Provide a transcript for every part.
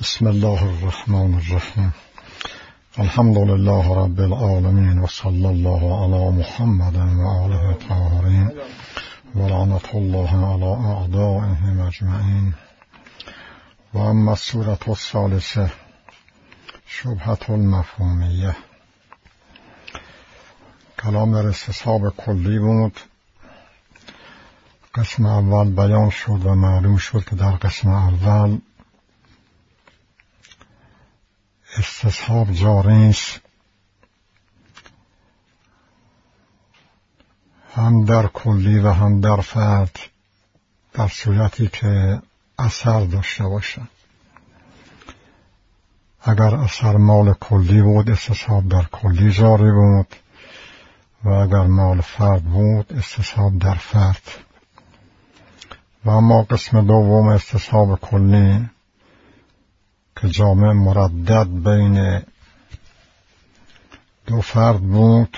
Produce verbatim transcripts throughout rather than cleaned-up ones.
بسم الله الرحمن الرحیم. الحمد لله رب العالمین و صلی الله علی محمد و آله الطاهرین و لعنت الله علی اعدائهم اجمعین. و اما السورة الثالثة شبهة المفهومیه. کلام در استصحاب کلی بود. قسم اول بیان شد و معلوم شد که در قسم اول استصحاب جاری است هم در کلی و هم در فرد، در صورتی که اثر داشته باشد. اگر اثر مال کلی بود استصحاب در کلی جاری بود و اگر مال فرد بود استصحاب در فرد. و اما قسم دوم استصحاب کلی که جامع مردد بین دو فرد بود،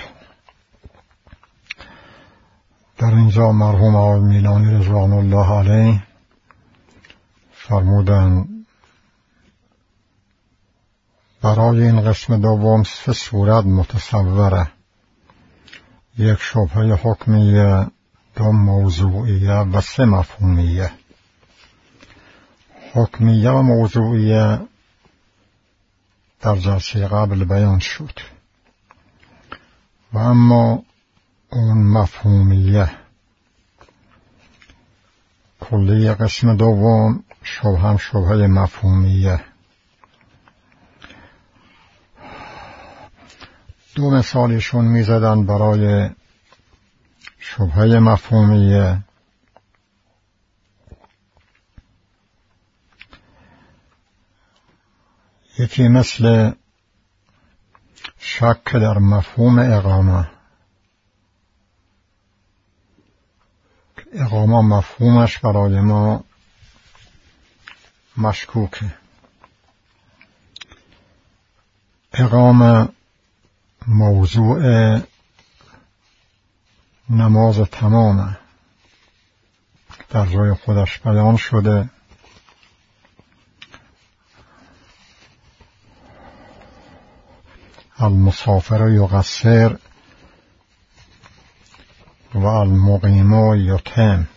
در اینجا مرحوم آقای میلانی رضوان الله علیه فرمودند برای این قسم دوم سه صورت متصوره: یک شبهه حکمیه، دو موضوعیه و سه مفهومیه. حکمیه و موضوعیه در جلسه قبل بیان شد و اما اون مفهومیه کلی قسم دوم شبه هم شبهه مفهومیه. دو مثالیشون میزدن برای شبهه مفهومیه. یکی مثل شک در مفهوم اقامه. اقامه مفهومش برای ما مشکوکه. اقامه موضوع نماز تمامه، در جای خودش بیان شده. المسافر یقصر و المقیم یتم.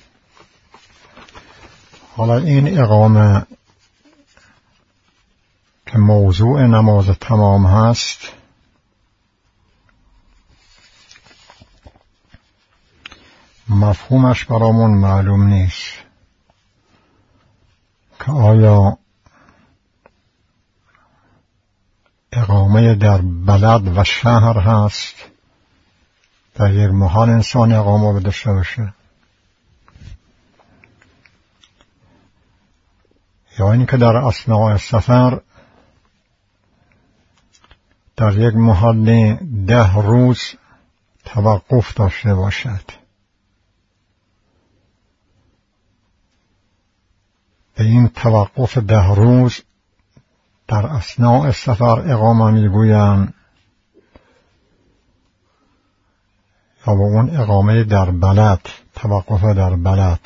حالا این اقامه که موضوع نماز تمام هست مفهومش برامون معلوم نیست که آیا اقامه در بلد و شهر هست، در یک محل انسان اقامه داشته باشه، یا اینکه در اثناء سفر در یک محل ده روز توقف داشته باشد. به این توقف ده روز در اثناء سفر اقامه میگویند یا به اون اقامه در بلد، توقف در بلد.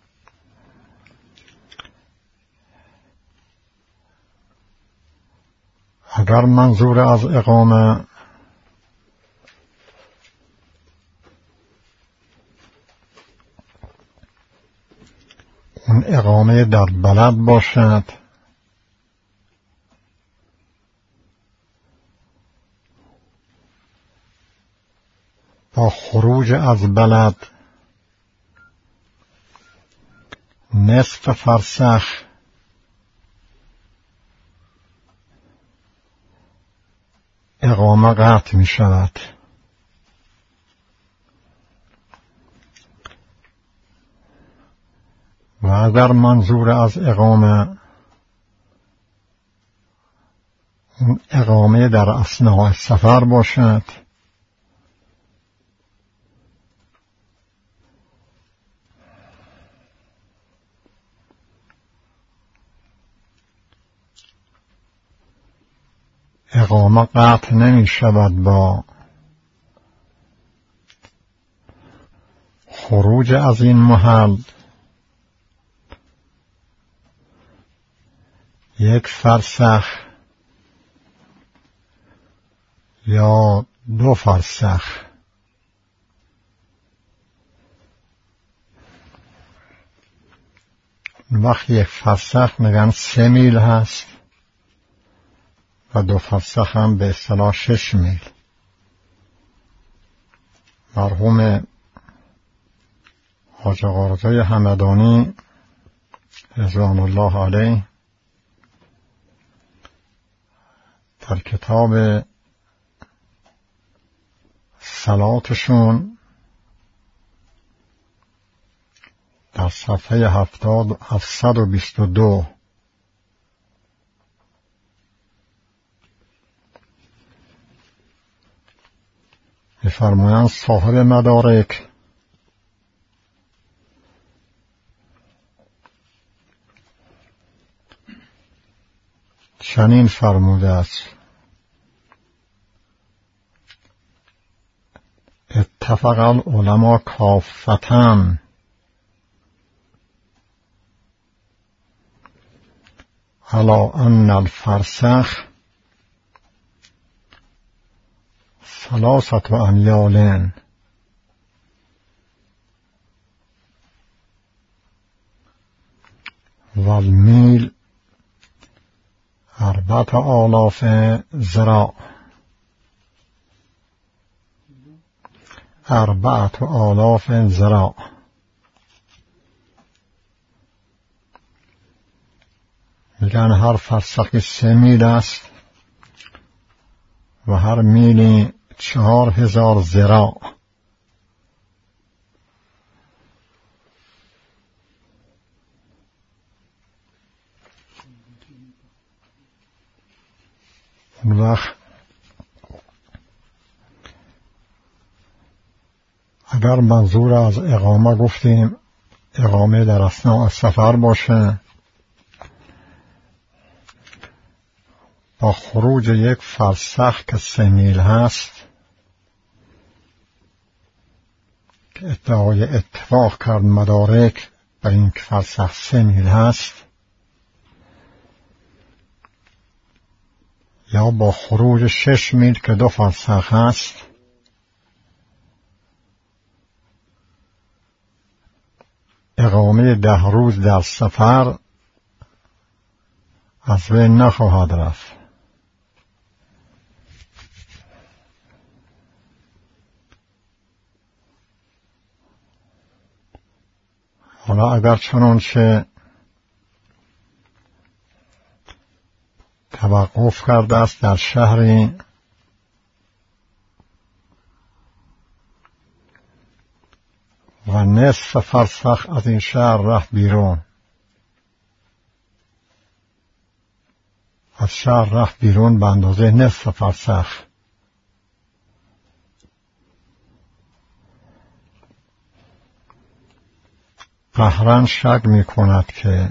اگر منظور از اقامه اون اقامه در بلد باشد با خروج از بلد نصف فرسخ اقامه قطع می شود. و اگر منظور از اقامه اون اقامه در اثناء سفر باشد اقامه قطع نمی شود با خروج از این محل یک فرسخ یا دو فرسخ. وقت یک فرسخ میگن سه میل هست و دو فرسخ هم به اصطلاح شش میل. مرحوم حاج آقا رضای همدانی رضوان الله علیه در کتاب صلاتشون در صفحه هفتاد هفتصد و بیست و دو می‌فرمایند صاحب مدارک چنین فرموده است: اتفق العلماء کافتن على ان الفرسخ ثلاثة اميال والميل أربعة آلاف ذراع أربعة آلاف ذراع. میگن هر فرسخی سه میل است و هر میلی چهار هزار ذراع. اون وقت اگر منظور از اقامه گفتیم اقامه در اثناء سفر باشه، با خروج یک فرسخ که سه میل هست که ادعای اتفاق کرد مدارک بر این که فرسخ سه میل هست، یا با خروج شش میل که دو فرسخ هست، اقامه ده روز در سفر از بین نخواهد رفت. حالا اگر چنانچه توقف کرده است در شهری و نصف فرسخ از این شهر رفت بیرون، از شهر رفت بیرون به اندازه نصف فرسخ، قهرن شک می کند که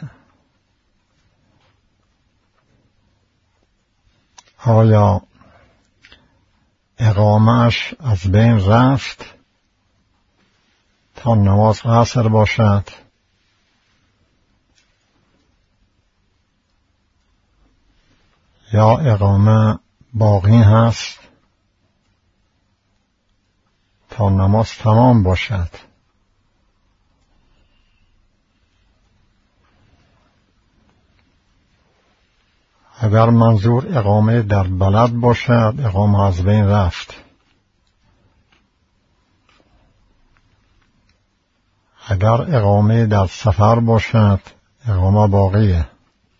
آیا اقامهش از بین رفت تا نماز عصر باشد یا اقامه باقی هست تا نماز تمام باشد. اگر منظور اقامه در بلد باشد اقامه از بین رفت، اگر اقامه در سفر باشد اقامه باقیه.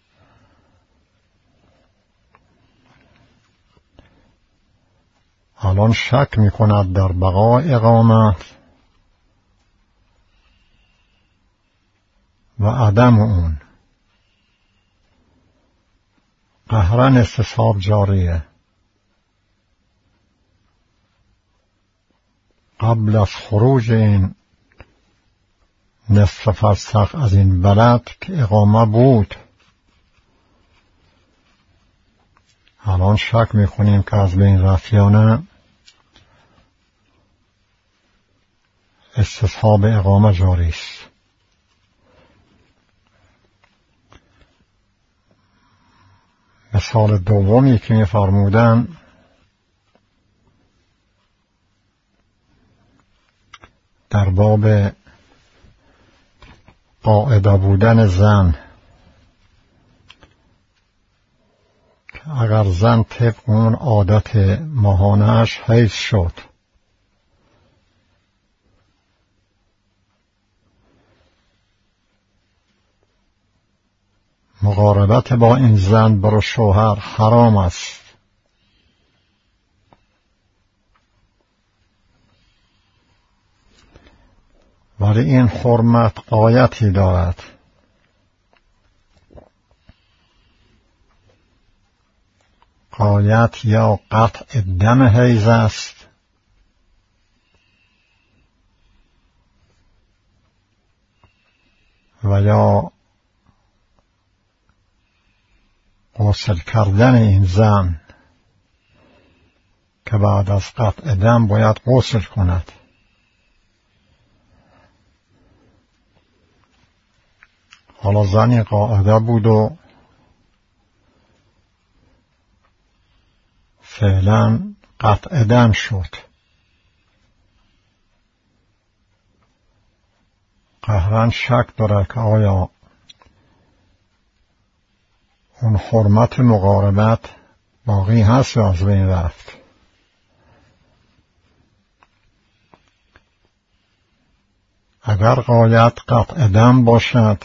الان شک می کند در بقای اقامت و عدم اون. قهرن استصحاب جاریه. قبل از خروج این نصف فرسخ از این بلد که اقامه بود، الان شک میکنیم که از بین رفت یا نه، استصحاب اقامه جاری است. مثال دومی که می‌فرمودن در باب قاعده بودن زن، که اگر زن طبق اون عادت ماهانه‌اش حیض شد مقاربت با این زن برای شوهر حرام است، ولی این حرمت غایتی دارد. غایت یا قطع دم حیض است و یا غسل کردن این زن که بعد از قطع دم باید غسل کند. حالا زنی قاعده بود و فعلا قطع دم شد، قهرن شک داره که آیا اون حرمت مقاربت باقی هست یا از بین رفت. اگر غایت قطع دم باشد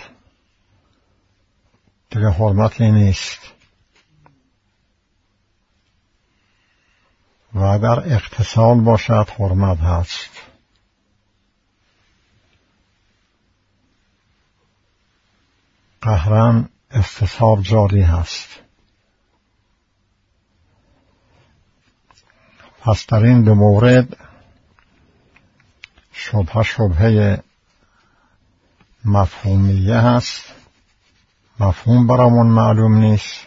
دیگه حرمتی نیست، و اگر اغتسال باشد حرمت هست. قهرن استصحاب جاری هست. پس در این دو مورد شبهه شبهه مفهومیه هست، مفهوم برامون معلوم نیست،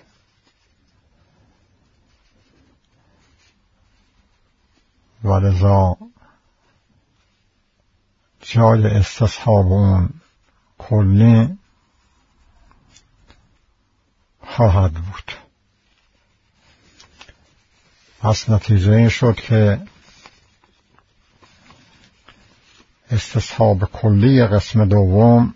ولذا جای استصحاب اون کلی خواهد بود. پس نتیجه این شد که استصحاب کلی قسم دوم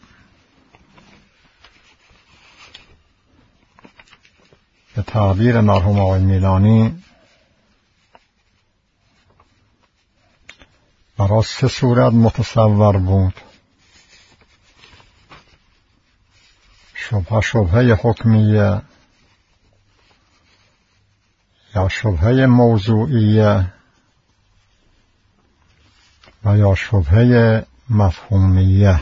به تعبیر مرحوم آقای میلانی برای سه صورت متصور بود: شبهه شبهه حکمیه یا شبهه موضوعیه و یا شبهه مفهومیه.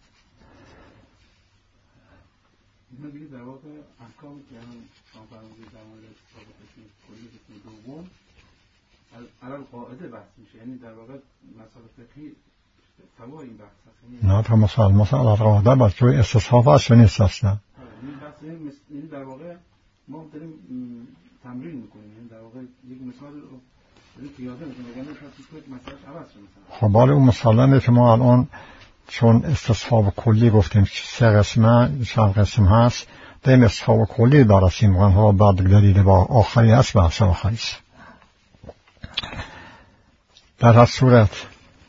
در واقع احکامی که هم فرمودید در مورد ثابت کلی قسم دوم علل قاعده بحث میشه، یعنی در واقع مسائل فقهی تبع این بحث هست. نه تا مسائل مسائل قاعده بحث جوی استصحاب هست و نیست اصلا. این بحث یعنی در واقع ما داریم تمرین میکنیم، یعنی در واقع یک مثال رو داریم پیاده میکنیم وگرنه شاید یک مسئلهش عوض شه. مثلا خب حالا اون مسئله که ما الان چون استصحاب کلی گفتیم سه قسمه چند قسم هست، داریم استصحاب کلی برسیم میکنم. ها بعد دلیل با آخری هست، بحث آخری است. در هر صورت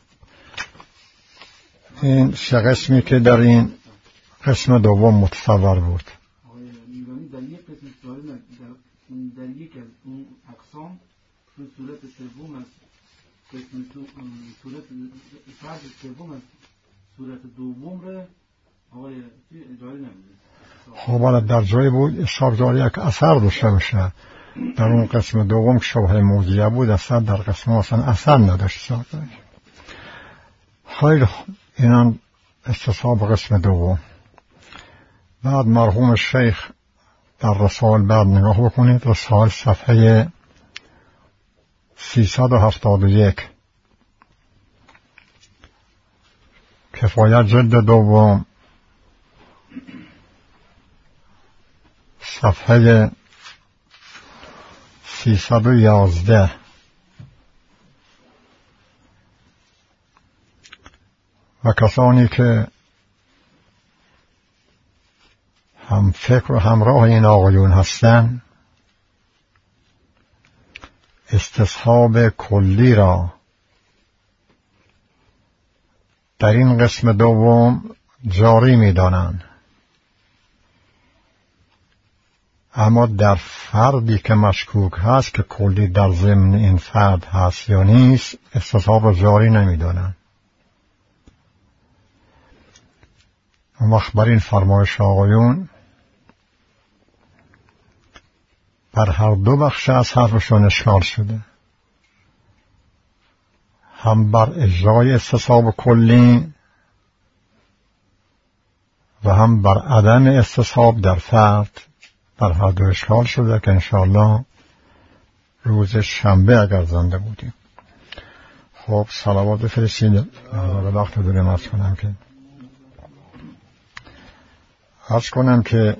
این سه قسمی که در این قسم دوم متصور بود، در یک قسم در یک از اون اقسام تو صورت سوم از قسم صورت فرض سوم از صورت دوم رو آقای جاری نمیده. خب حالا در جایی بود اشار جاری که اثر داشته باشه. در اون قسم دوم که شبهه موضوعیه بود اثر، در قسم اصلا اثر نداشت. خیلی اینان استصحاب قسم دوم. بعد مرحوم شیخ در رسائل بعد نگاه بکنید، رسائل صفحه سیصد و هفتاد و یک، کفایت جلد دوم صفحه سیصد و یازده. و کسانی که هم فکر و همراه این آقایون هستن استصحاب کلی را در این قسم دوم جاری می دانند، اما در فردی که مشکوک هست که کلی در ضمن این فرد هست یا نیست استصحاب را جاری نمی دانند. اون وقت بر این فرمایش آقایون بر هر دو بخش از حرفشون اشکال شده، هم بر اجرای استصحاب کلی و هم بر عدم استصحاب در فرد. بر هر دو اشکال شده که انشاءالله روز شنبه اگر زنده بودیم. خب صلوات بفرستید. وقت رو داریم عرض کنم که عرض کنم که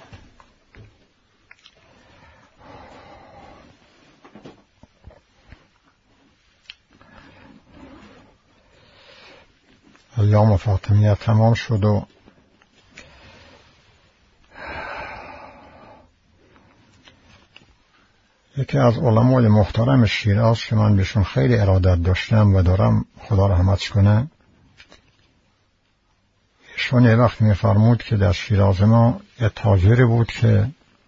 ایام فاطمیه تمام شد و یکی از علمای محترم شیراز که من بهشون خیلی ارادت داشتم و دارم، خدا رحمتش کنه، ایشون یه وقت می‌فرمود که در شیراز ما یه تاجری بود که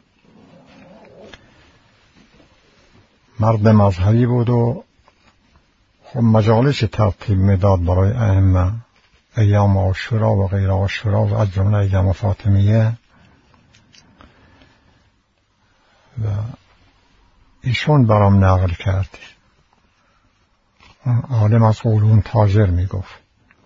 مرد مذهبی بود و خب مجالسی ترتیب میداد برای ائمه، ایام عاشورا و غیر عاشورا و از جمله ایام فاطمیه. و ایشون برام نقل کرد، عالم از علوم تاجر میگفت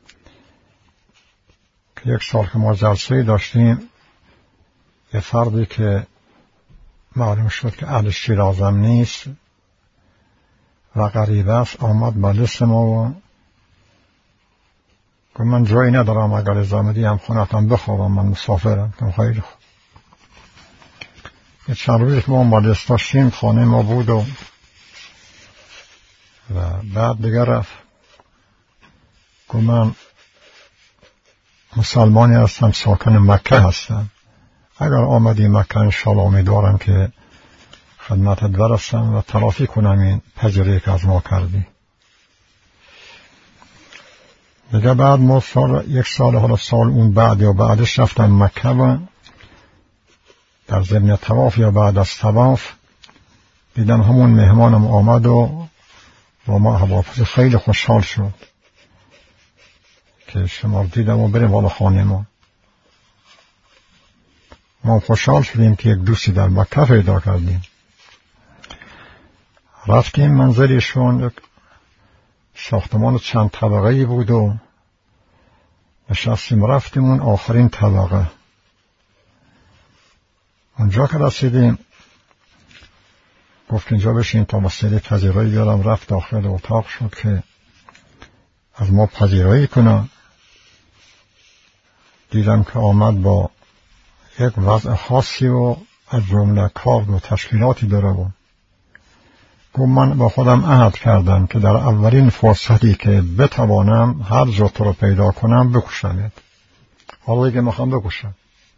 که یک سال که ما جلسه داشتیم، یه فردی که معلوم شد که اهل شیرازم نیست و غریبه است آمد مجلس ما و گفت من جایی ندارم، اگر اجازه بدی هم خونتم بخوابم، من مسافرم. گفتم خیلی خوب. یه چند روزی که ما مجلس داشتیم خانه ما بود و و بعد دیگر رفت. گفت من مسلمانی هستم، ساکن مکه هستم، اگر آمدی مکه انشاءالله امیدوارم که خدمتت برسم و تلافی کنم این پذیری که از ما کردی. دیگه بعد ما سال یک سال حالا سال اون بعد یا بعدش رفتم مکه و در ضمن طواف یا بعد از طواف دیدم همون مهمانم آمد و با ما حوافظ خیلی خوشحال شد که شما دیدم و بریم والا خانه ما. ما خوشحال شدیم که یک دوستی در مکه پیدا کردیم. رفتیم منزلشون، یک ساختمان چند طبقه‌ای بود و نشستیم رفتیم اون آخرین طبقه. اونجا که رسیدیم گفت اینجا بشین تا مسئله پذیرایی بیارم. رفت داخل اتاق شد که از ما پذیرایی کنه. دیدم که آمد با یک وضع خاصی و از جمله کار و تشکیلاتی داره و گفت من با خودم عهد کردم که در اولین فرصتی که بتوانم هر جا تو رو پیدا کنم بکشمت. حالا دیگه میخوام بکشم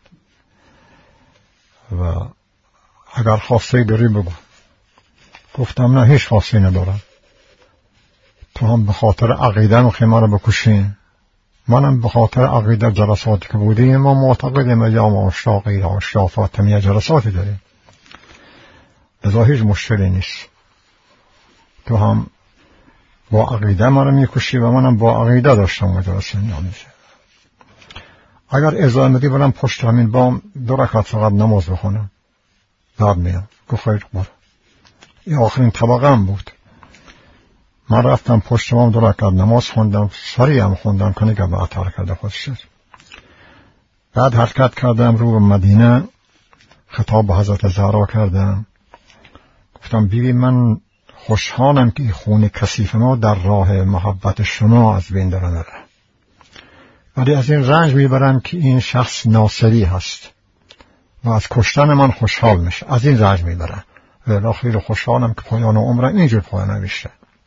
و اگر خواسته داری بگو. گفتم نه هیچ خواسته ندارم، تو هم به خاطر عقیده میخوای من رو بکشین، منم به خاطر عقیده جلساتی که بودیم ما معتقدیم ایام عاشورا غیر عاشورا فاطمیه جلساتی داریم، لذا هیچ مشکلی نیست. تو هم با عقیده من رو میکشی و منم با عقیده داشتم و جلسه نمیشه. اگر اجازه میدی برم پشت همین بام دو رکعت فقط نماز بخونم بعد میام. گفت خیلی برو. این آخرین طبقه هم بود. من رفتم پشت بام دو رکعت نماز خوندم، سریع هم خوندم که نگه به عطار کرده خودش. بعد حرکت کردم رو به مدینه، خطاب به حضرت زهرا کردم. گفتم بیبی من خوشحالم که خون کثیف ما در راه محبت شما از بین داره نره، ولی از این رنج میبرم که این شخص ناصری هست و از کشتن من خوشحال میشه، از این رنج میبرم و خیلی خوشحالم که پایان عمرم اینجور پایان نمیشه.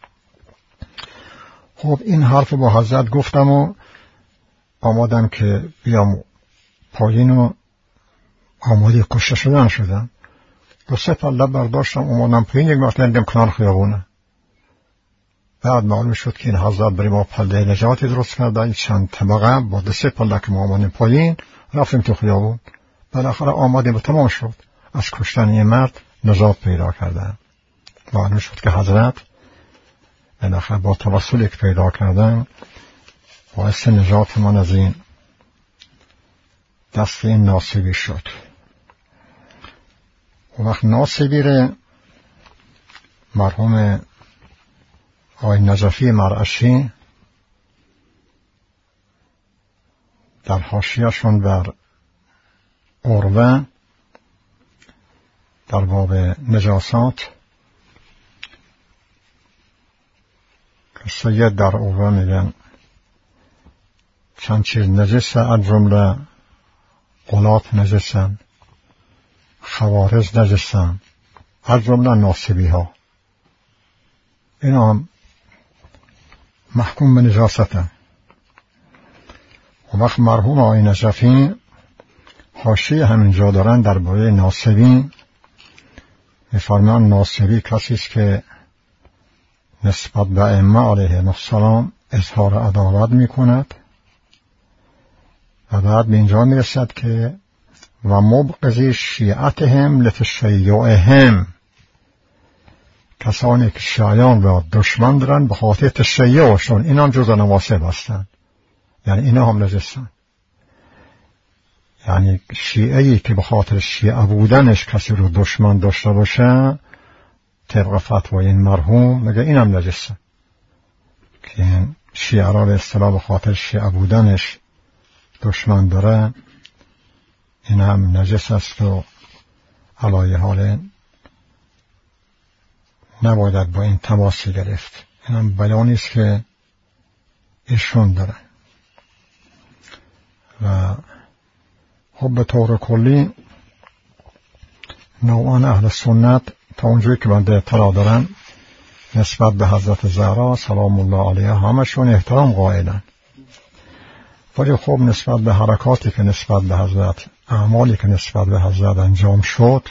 خب این حرف با حضرت گفتم و آمادم که بیام پایین و آماده کشته شدن شدم. دو سه پله برداشتم اومدم پایین، یک مرتبه دیدم کنار خیابونه. بعد معلوم شد که این حضرت برای ما پله نجاتی درست کردن، چند طبقه با دو سه پله که ما آمدیم پایین رفتیم تو خیابون. بالاخره آمدیم و تمام شد. از کشتن این مرد نجات پیدا کردن. معلوم شد که حضرت بالاخره با توسلی که پیدا کردن باعث نجات من از این دست این ناصبی شد. و وقت ناصبی ره مرحوم آقای نجفی مرعشی در حاشیه‌شون بر عروه در باب نجاسات که سید در عروه میگن چند چیز نجسه، از جمله غلات نجسن، خوارج نجسن، از جمله ناصبی ها، اینا هم محکوم به نجاستن. و وقت مرحوم آقای نجفی حاشیه همینجا دارن در باره ناصبی می‌فرمایند ناصبی کسی است که نسبت به ائمه علیهم السلام اظهار عداوت می‌کند و بعد به اینجا میرسد که و مبغضی شیعتهم لتشیعهم، کسانی که شیعیان را دشمن دارن به خاطر تشیعشون، اینا هم جزء نواسب هستند، یعنی اینا هم نجسن. یعنی شیعه‌ای که به خاطر شیعه بودنش کسی رو دشمن داشته باشه، طبق فتوای این مرحوم میگه اینم نجسه، که این شیعه را به اصطلاح به خاطر شیعه بودنش دشمن داره، این هم نجس است و علایه حال نباید با این تماسی گرفت. این هم بیانی است که ایشون داره. و خب به طور کلی نوعان اهل سنت تا اونجوری که بنده اطلاع دارن نسبت به حضرت زهرا سلام الله علیها همشون احترام قائلن، ولی خب نسبت به حرکاتی که نسبت به حضرت، اعمالی که نسبت به حضرت انجام شد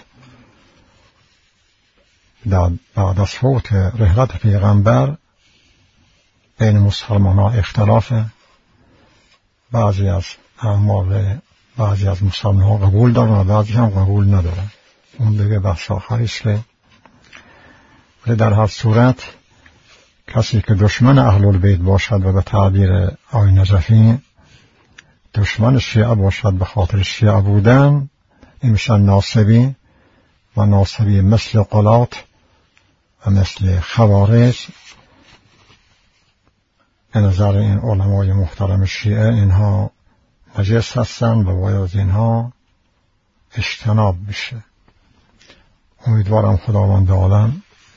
بعد از فوت رحلت پیغمبر بین مسلمان ها اختلافه. بعضی از اعمال بعضی از مسلمان ها قبول دارن و بعضی هم قبول ندارن، اون دیگه بحث آخریست. که ولی در هر صورت کسی که دشمن اهل البیت باشد و به تعبیر آقای نجفی دشمن شیعه باشد به خاطر شیعه بودن، این میشن ناصبی، و ناصبی مثل غلات و مثل خوارج. به نظر این علمای محترم شیعه اینها نجس هستند و باید از اینها اجتناب بشه. امیدوارم خداوند عالم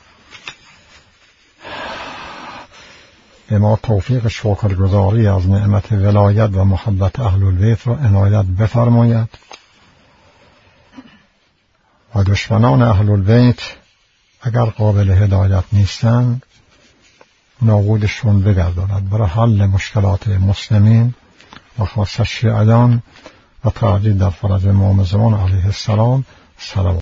به ما توفیق شکرگزاری از نعمت ولایت و محبت اهل البیت را عنایت بفرماید و دشمنان اهل البیت اگر قابل هدایت نیستند نابودشون بگرداند برای حل مشکلات مسلمین و خاصه شیعیان و تعدیل در فرج امام زمان علیه السلام. سلام.